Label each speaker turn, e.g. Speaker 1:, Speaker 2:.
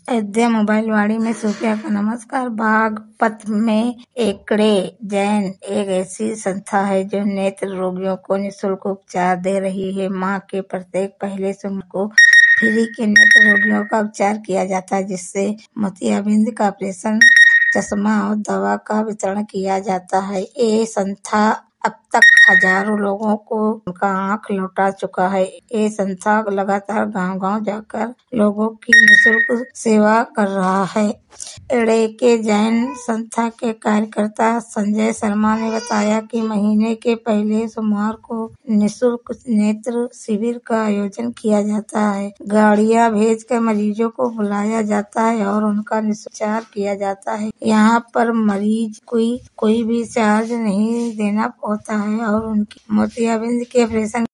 Speaker 1: Ayodhya mobile वाड़ी में सूफिया का नमस्कार। बागपत में एकड़े जैन एक ऐसी संस्था है जो नेत्र रोगियों को निःशुल्क उपचार दे रही है। माह के प्रत्येक पहले सोमवार को फ्री के नेत्र रोगियों का उपचार किया जाता है, जिससे मोतियाबिंद का ऑपरेशन, चश्मा और दवा का वितरण किया जाता है। ये संस्था अब तक हजारों लोगों को उनका आंख लौटा चुका है। ये संस्था लगातार गांव-गांव जाकर लोगों की निःशुल्क सेवा कर रहा है। एड़ेके जैन संस्था के कार्यकर्ता संजय शर्मा ने बताया कि महीने के पहले सोमवार को निःशुल्क नेत्र शिविर का आयोजन किया जाता है। गाड़ियां भेजकर मरीजों को बुलाया जाता है और उनका निःशुल्क उपचार किया जाता है। यहाँ पर मरीज कोई भी चार्ज नहीं देना होता है और उनकी मोतियाबिंद के ऑपरेशन